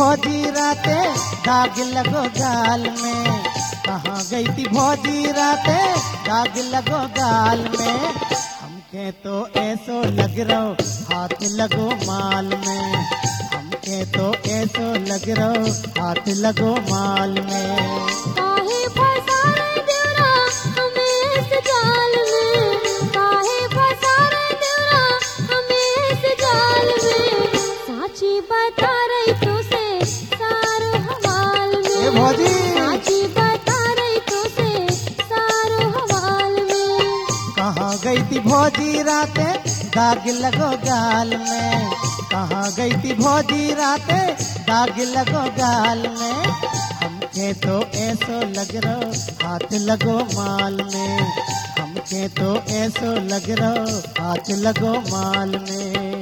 भौजी राते दाग लगो गाल में, कहाँ गई थी भौजी राते दाग लगो गाल में। हमके तो ऐसो लग रहो हाथ लगो माल में, हमके तो ऐसो लग रहो हाथ लगो माल में। काहे फंसा रे देवरा हमें इस जाल में, काहे फंसा रे देवरा हमें इस जाल में। साची बता रही तुझसे सारो हवाल में, भौजी साची बता रही तुझसे सारो हवाल में। कहाँ गई थी भौजी राते दाग लगो गाल में, कहाँ गई थी भौजी राते दाग लगो गाल में। हमके तो ऐसो लग रहो हाथ लगो माल में, हमके तो ऐसो लग रहो हाथ लगो माल में।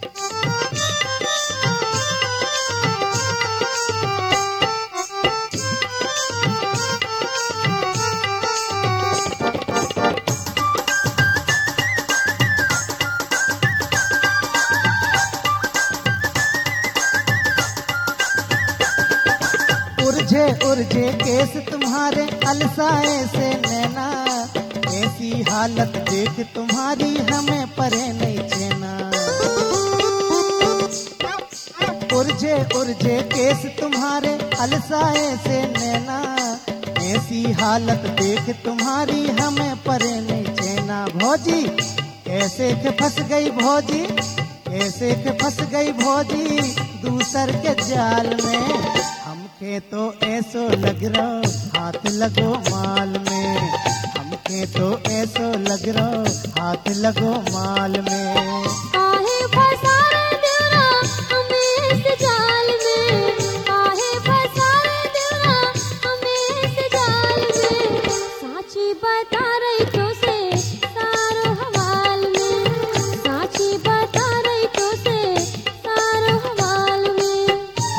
उर्झे केस तुम्हारे अलसाए से नैना, ऐसी हालत देख तुम्हारी हमें परे नहीं चैना। उर्झे केस तुम्हारे अलसाए से नैना, ऐसी हालत देख तुम्हारी हमें परे नहीं चैना। भौजी कैसे के फंस गई भौजी, कैसे के फंस गई भौजी दूसर के जाल में। हमके तो ऐसो लग रहो हाथ लगो माल में, हमके तो ऐसो लग रहो हाथ लगो माल में। काहे फंसा रे देवरा हमें इस जाल में, काहे फंसा रे देवरा हमें इस जाल में। साची बता रही तुझसे सारो हवाल में, साची बता रही तुझसे सारो हवाल में।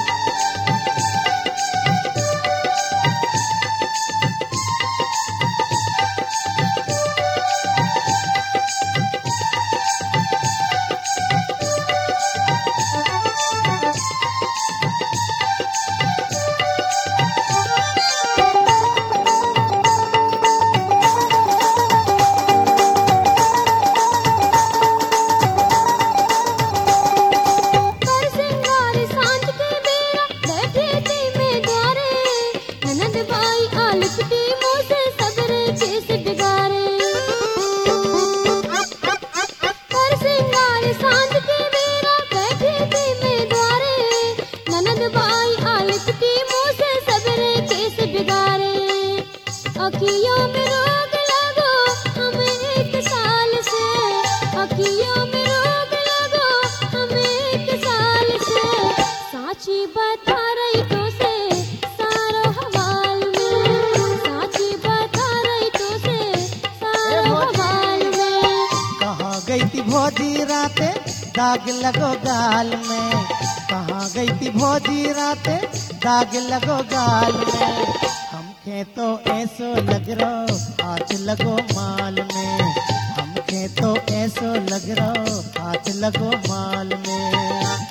अखियों में रोग लगो हमें एक साल से, अखियों में रोग लगो हमें एक साल से। साची बता रही तुझसे सारो हवाल में, साची बता रही तुझसे सारो हवाल में। कहाँ गई थी भौजी राते दाग लगो गाल में, कहाँ गई थी भौजी राते दाग लगो गाल में। हमके तो ऐसो लग रहो हाथ लगो माल में, हमके तो ऐसो लग रहो हाथ लगो माल में।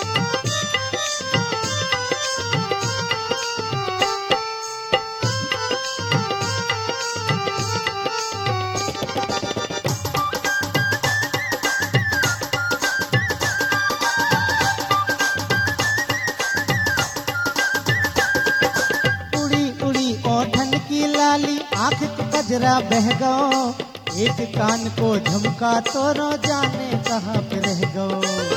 आँख को कजरा बह गो, एक कान को झुमका तो रो जाने कहाँ पे रह गो।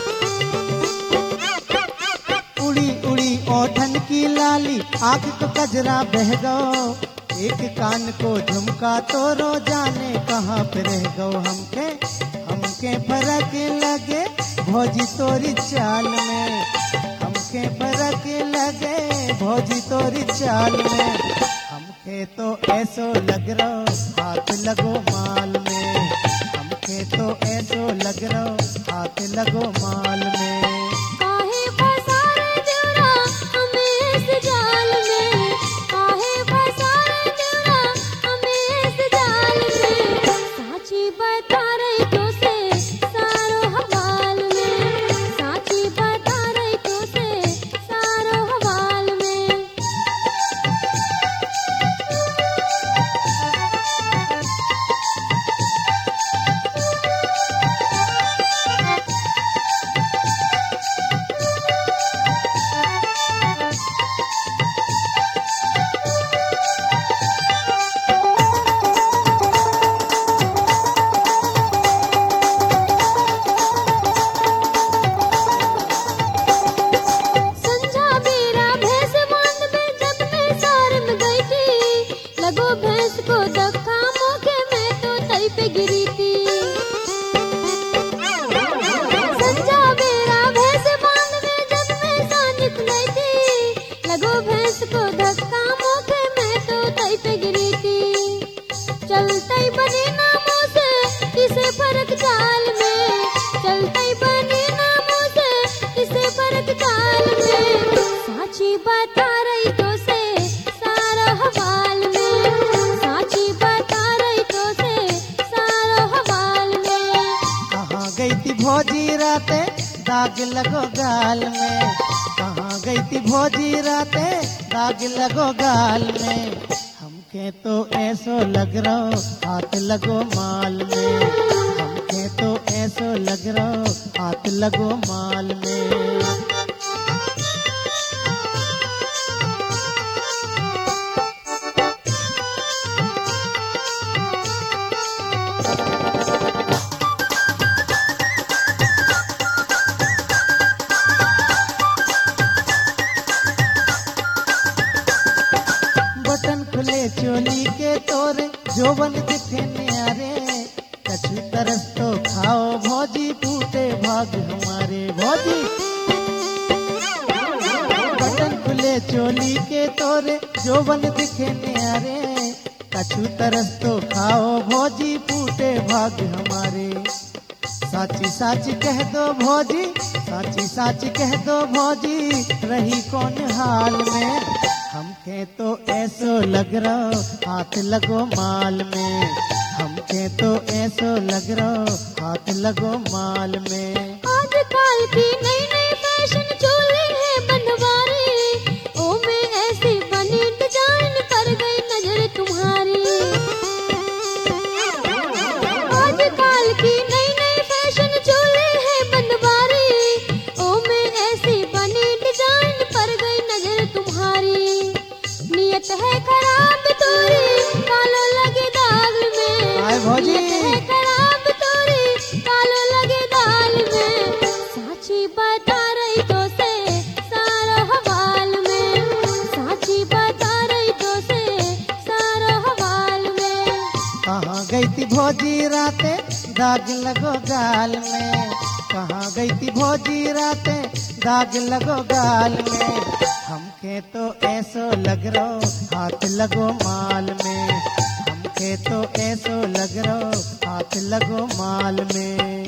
उड़ी उड़ी ओठन की लाली आँख को कजरा बह गो, एक कान को झुमका तो रो जाने कहाँ पे रह गो। हमके फर्क लगे भौजी तोरी चाल में, हमके फर्क लगे भौजी तोरी चाल में। हमके तो ऐसो लग रहो हाथ लगो माल में, हमके तो ऐसो लग रहो हाथ लगो माल में। काहे फंसा रे देवरा हमें इस जाल में, काहे फंसा रे देवरा हमें इस जाल में। साची बता रही तुझसे सारो हवाल में, साची बता रही तुझसे सारो राते दाग लगो गाल में। कहाँ गई थी भौजी राते दाग लगो गाल में। हमके तो ऐसो लग रहो हाथ लगो माल में। हमके तो ऐसो लग रहो हाथ लगो माल में। बटन खुले चोली के तोरे जोबन दिखे न्यारे। कछु तरस तो खाओ भौजी फूटे भाग हमारे भौजी। बटन खुले चोली के तोरे जोबन दिखे न्यारे। कछु तरस तो खाओ भौजी फूटे भाग हमारे। साची साची कह दो भौजी, साची साची कह दो भौजी, रही कौन हाल में। हमके तो ऐसो लग रहो हाथ लगो माल में। हमके तो ऐसो लग रहो हाथ लगो माल में। आजकल की नई नई फैशन चोली है बंधवारी। ओ में ऐसी बनी डिजाइन कर गई नजर तुम्हारी। आजकल की नई नई फैशन चोली है बंधवारी। ओ में ऐसी बनी डिजाइन पर गई नजर तुम्हारी। नियत है खराब तोरी कालो लगे दाल में। आए भौजी। नियत है खराब तोरी कालो लगे दाल में। साची बता रही तो से सारा हवाल में। साची बता रही तो से सारा हवाल में। कहाँ गई थी भौजी राते दाग लगो गाल में। कहाँ गई थी भौजी राते दाग लगो गाल में। हमके तो ऐसो लग रहो हाथ लगो माल में। हमके तो ऐसो लग रहो हाथ लगो माल में।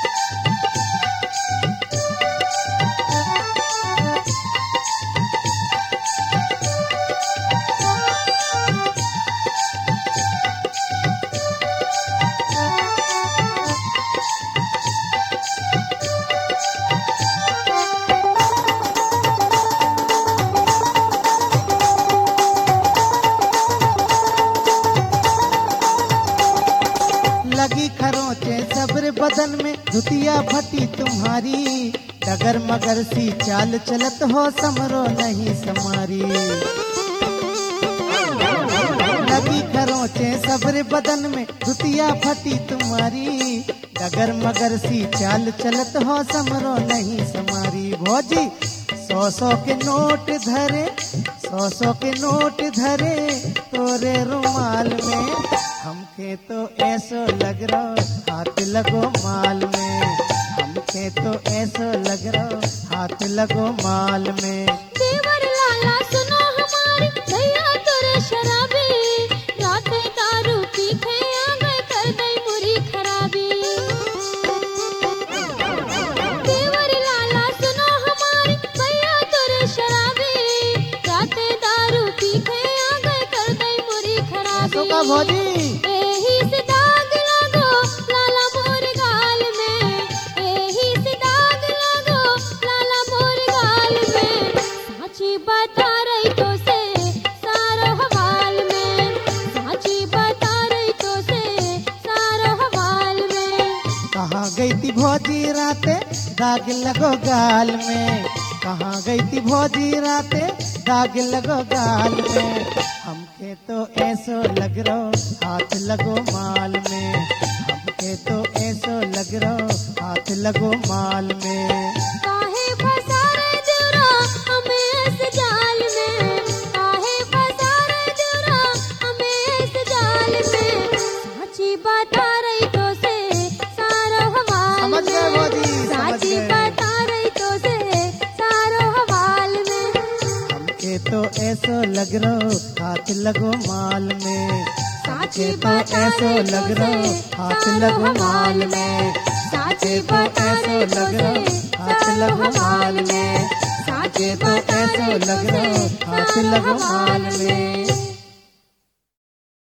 लगी खरोंचे सब्र बदन में धुतिया फटी तुम्हारी। डगर मगर सी चाल चलत हो समरो नहीं समारी। लगी खरोंचे सब्र बदन में धुतिया फटी तुम्हारी। डगर मगर सी चाल चलत हो समरो नहीं समारी। भौजी 100 के नोट धरे, 100 के नोट धरे तोरे रुमाल में। हमके तो ऐसो लग रहो हाथ लगो माल में। हमके तो ऐसो लग रहो हाथ लगो माल में। देवर लाला सुनो हमारी भैया तोरे शराबी। रातें दारू पी के आ गए कर गई मुरी खराबी। देवर लाला सुनो हमारी भैया तोरे शराबी। रातें दारू पी के आ गए कर गई मुरी खराबी। का भौजी एही से दाग लगो लाला मोर गाल में। एही से दाग लगो लाला मोर गाल में। साची बता रही तो से सारो हवाल में। साची बता रही तो से सारो हवाल में। कहाँ गई थी भौजी राते दाग लगो गाल में। कहाँ गई थी भौजी राते दाग लगो गाल में। हमके तो ऐसो लग रहो हाथ लगो माल में। हमके तो ऐसो लग रहो हाथ लगो माल में। काहे फंसा रे जोरा हमें इस जाल में। काहे फंसा रे जोरा हमें इस जाल में। साची बता रही तो से सारो हवाल समझ गए भौजी, समझ साची गए। बता रही तो से सारो हवाल में। हमके तो ऐसो लग रहो हाथ लगो माल में। साची हमके तो बता ऐसो रही लग तो रहो से हाथ सारो लगो माल हवाल में। में। साची हमके तो बता ऐसो रही तो लग रहो से हाथ सारो लगो माल हवाल में। में। हमके तो ऐसो लग रहो हाथ लगो माल में।